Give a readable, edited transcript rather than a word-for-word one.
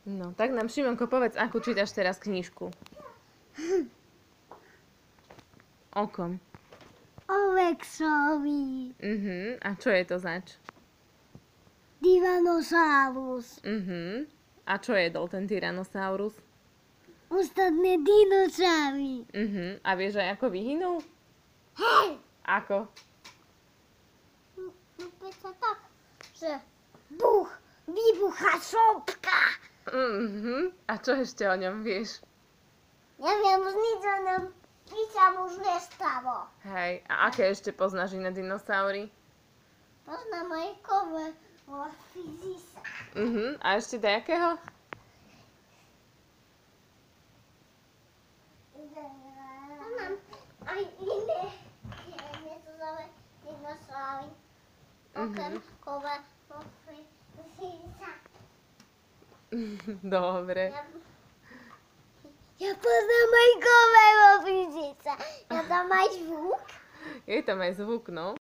No, tak nám Šimonko povedz, akú čítaš teraz knižku. O kom? O Vexovi. A čo je to zač? Tyrannosaurus. A čo jedol ten Tyrannosaurus? Ostatné dinosaury. A vieš aj ako vyhynul? Hej! Ako? No peťa tak, že vybucha sopka. A čo ešte o ňom vieš? Neviem už nič o ňom, nič sa už nestalo. Hej, a aké ešte poznáš iné dinosaury? Poznám aj kove vo fyzisa. A ešte nejakého? Poznám aj iné nezaujímavé dinosaury. Okrem kove vo fyzisa. Dobre. Ja poznám aj kove vo fyzisa. Ja tam aj zvuk. Je tam aj zvuk, no.